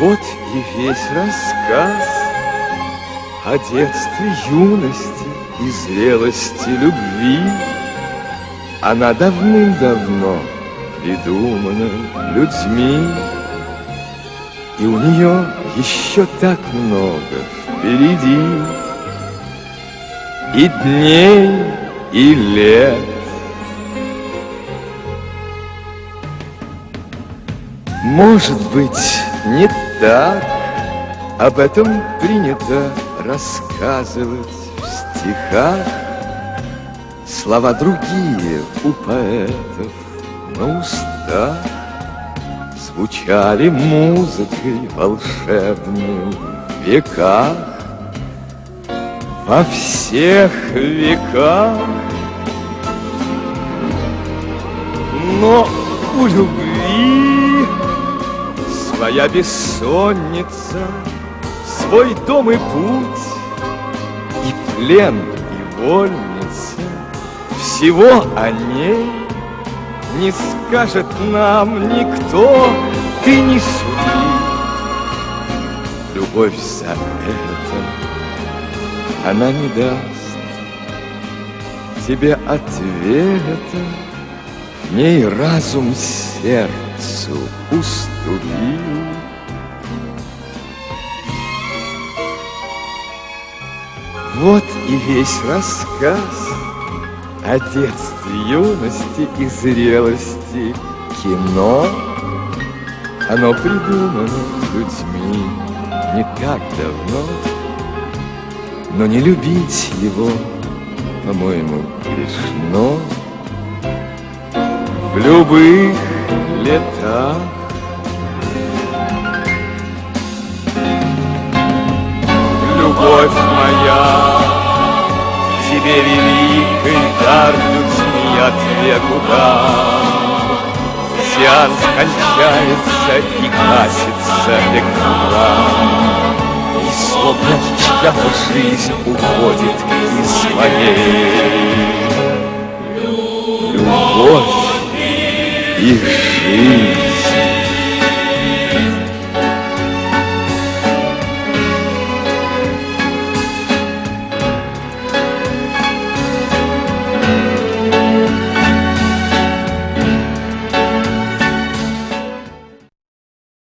Вот и весь рассказ о детстве, юности и зрелости любви. Она давным-давно придумана людьми, и у нее еще так много впереди. И дней, и лет. Может быть, не так, об этом принято рассказывать в стихах. Слова другие у поэтов на устах звучали музыкой волшебной в веках. Во всех веках. Но у любви своя бессонница, свой дом и путь, и плен, и вольница. Всего о ней не скажет нам никто, ты не суди. Любовь за это она не даст тебе ответа. В ней разум сердцу уступил. Вот и весь рассказ о детстве, юности и зрелости. Кино, оно придумано людьми не так давно, но не любить его, по-моему, грешно. В любых летах. Любовь моя, тебе великий дар людьми от веку дар. Сеанс кончается и гасится экран, и словно чья-то жизнь уходит из моей. Любовь и жизнь.